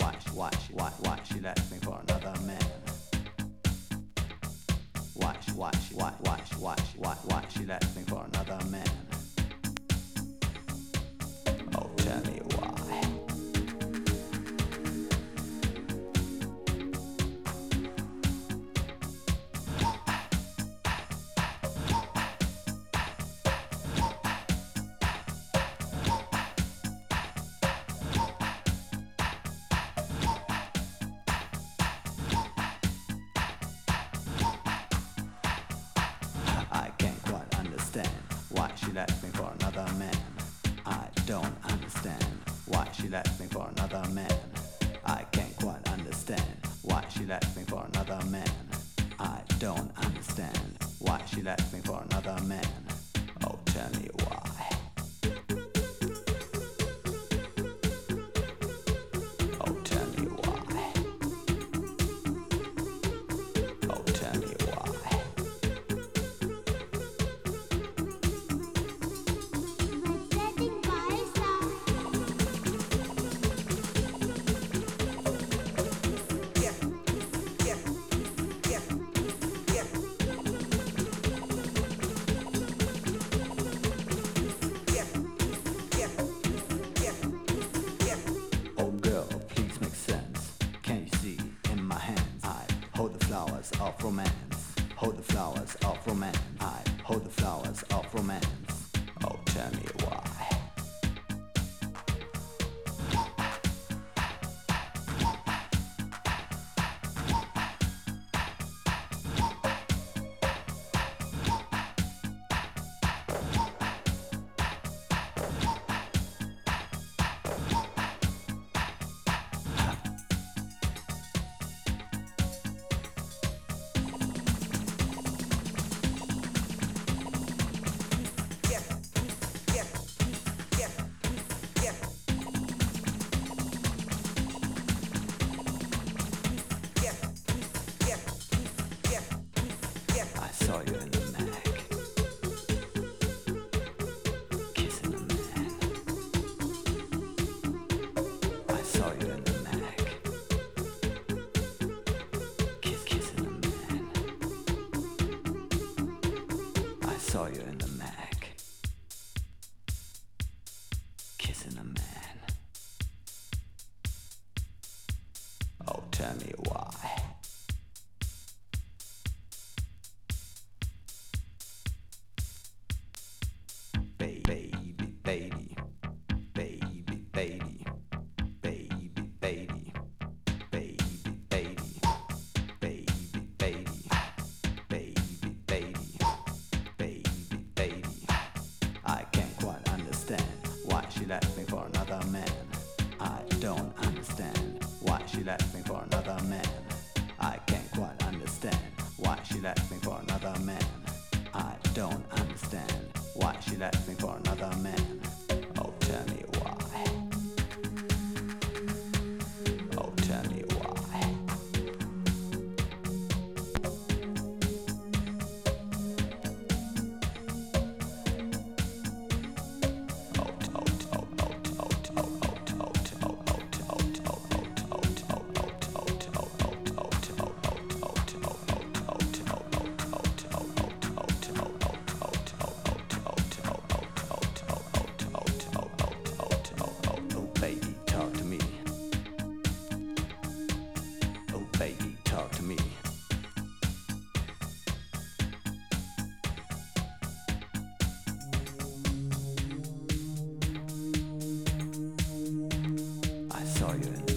Why she left me for another man? Why she left me for another man? Oh, tell me why. I can't quite understand why she left me for another man. I don't understand why she left me for another man. I can't quite understand why she left me for another man. I don't understand why she left me for another man. Oh, tell me why. Oh, tell me why. Oh, tell me why. Oh girl, please make sense. Can you see in my hands? I hold the flowers of romance. Hold the flowers of romance. I hold the flowers of romance. Oh, tell me why. I saw you in the Mac, kissing a man. I saw you in the Mac, kissing a man. I saw you in the Mac, kissing a man. Oh, tell me why. Baby, baby, baby, baby, baby, baby, baby, baby, baby, baby, baby, baby, baby, baby. I can't quite understand why she left me for another man. I don't understand why she left me for another man. I can't quite understand why she left me for another man. I don't understand why she left me for another man. Oh, tell me why. Oh, tell me why. Baby, talk to me. Oh, baby, talk to me. I saw you in